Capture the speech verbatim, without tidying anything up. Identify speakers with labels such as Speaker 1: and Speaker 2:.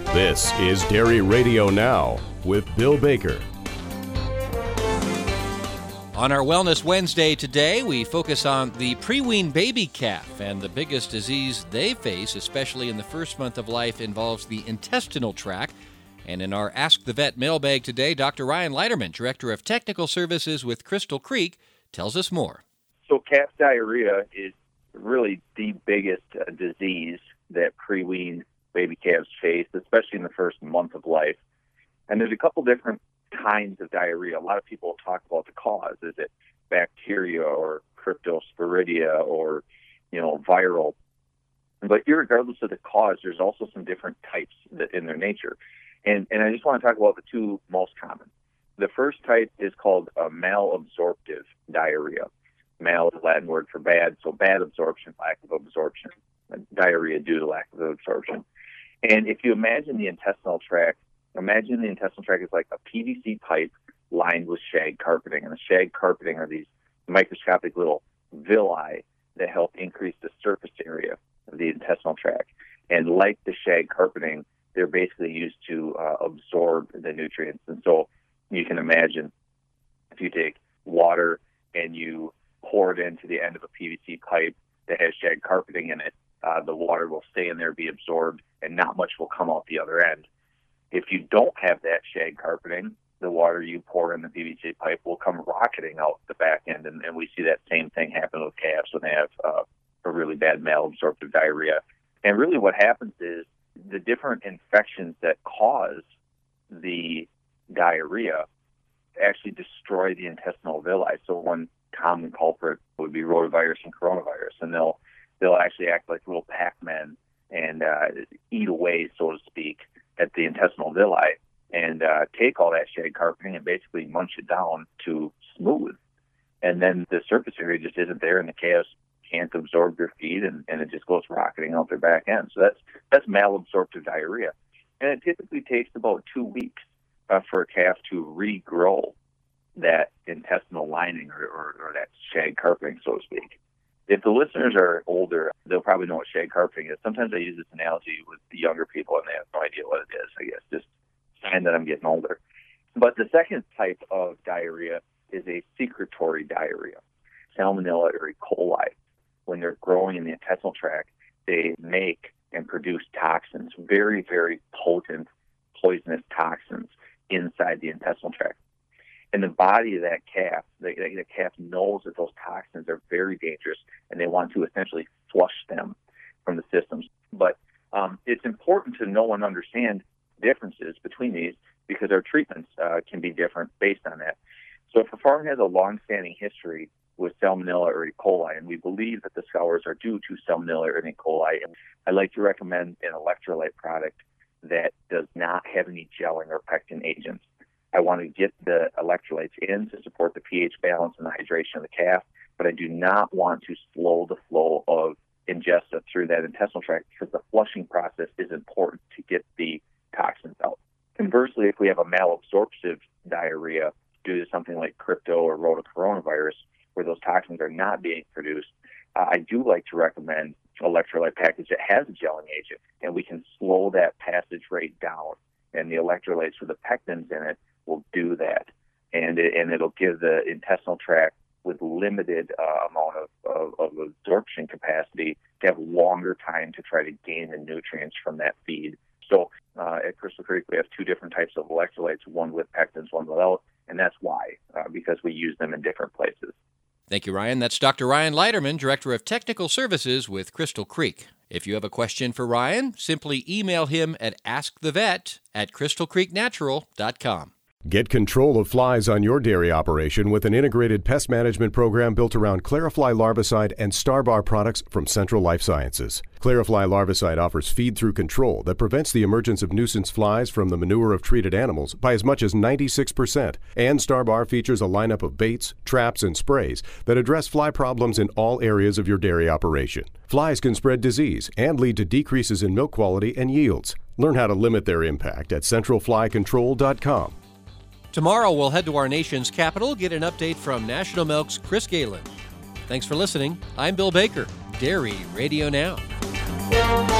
Speaker 1: This is Dairy Radio Now with Bill Baker.
Speaker 2: On our Wellness Wednesday today, we focus on the pre-wean baby calf, and the biggest disease they face, especially in the first month of life, involves the intestinal tract. And in our Ask the Vet mailbag today, Doctor Ryan Leiterman, Director of Technical Services with Crystal Creek, tells us more.
Speaker 3: So calf diarrhea is really the biggest uh, disease that pre-wean baby calves face, especially in the first month of life. And there's a couple different kinds of diarrhea. A lot of people talk about the cause. Is it bacteria or cryptosporidia or, you know, viral? But irregardless of the cause, there's also some different types that in their nature. And and I just want to talk about the two most common. The first type is called a malabsorptive diarrhea. Mal is a Latin word for bad, so bad absorption, lack of absorption. Diarrhea due to lack of absorption. And if you imagine the intestinal tract, imagine the intestinal tract is like a P V C pipe lined with shag carpeting. And the shag carpeting are these microscopic little villi that help increase the surface area of the intestinal tract. And like the shag carpeting, they're basically used to uh, absorb the nutrients. And so you can imagine if you take water and you pour it into the end of a P V C pipe that has shag carpeting in it, uh, the water will stay in there, be absorbed, and not much will come out the other end. If you don't have that shag carpeting, the water you pour in the P V C pipe will come rocketing out the back end, and, and we see that same thing happen with calves when they have uh, a really bad malabsorptive diarrhea. And really what happens is the different infections that cause the diarrhea actually destroy the intestinal villi. So one common culprit would be rotavirus and coronavirus, and they'll they'll actually act like little Pac-Men and uh, eat away, so to speak, at the intestinal villi and uh, take all that shag carpeting and basically munch it down to smooth. And then the surface area just isn't there, and the calves can't absorb their feed, and, and it just goes rocketing out their back end. So that's that's malabsorptive diarrhea. And it typically takes about two weeks uh, for a calf to regrow that intestinal lining or, or, or that shag carpeting, so to speak. If the listeners are older, they'll probably know what shag carpeting is. Sometimes I use this analogy with the younger people, and they have no idea what it is, I guess, just sign that I'm getting older. But the second type of diarrhea is a secretory diarrhea, Salmonella or E. coli. When they're growing in the intestinal tract, they make and produce toxins, very, very potent, poisonous toxins inside the intestinal tract. In the body of that calf, the, the calf knows that those toxins are very dangerous, and they want to essentially flush them from the systems. But um, it's important to know and understand differences between these because our treatments uh, can be different based on that. So if a farm has a long-standing history with Salmonella or E. coli, and we believe that the scours are due to Salmonella or E. coli, I'd like to recommend an electrolyte product that does not have any gelling or pectin agents. I want to get the electrolytes in to support the pH balance and the hydration of the calf, but I do not want to slow the flow of ingesta through that intestinal tract because the flushing process is important to get the toxins out. Conversely, if we have a malabsorptive diarrhea due to something like crypto or rotocoronavirus, where those toxins are not being produced, uh, I do like to recommend an electrolyte package that has a gelling agent, and we can slow that passage rate down. And the electrolytes with the pectins in it will do that, and it, and it'll give the intestinal tract with limited uh, amount of, of, of absorption capacity to have longer time to try to gain the nutrients from that feed. So uh, at Crystal Creek, we have two different types of electrolytes, one with pectins, one without, and that's why, uh, because we use them in different places.
Speaker 2: Thank you, Ryan. That's Doctor Ryan Leiterman, Director of Technical Services with Crystal Creek. If you have a question for Ryan, simply email him at askthevet at crystal creek natural dot com.
Speaker 1: Get control of flies on your dairy operation with an integrated pest management program built around Clarifly Larvicide and Starbar products from Central Life Sciences. Clarifly Larvicide offers feed-through control that prevents the emergence of nuisance flies from the manure of treated animals by as much as ninety-six percent. And Starbar features a lineup of baits, traps, and sprays that address fly problems in all areas of your dairy operation. Flies can spread disease and lead to decreases in milk quality and yields. Learn how to limit their impact at central fly control dot com.
Speaker 2: Tomorrow, we'll head to our nation's capital, get an update from National Milk's Chris Galen. Thanks for listening. I'm Bill Baker, Dairy Radio Now.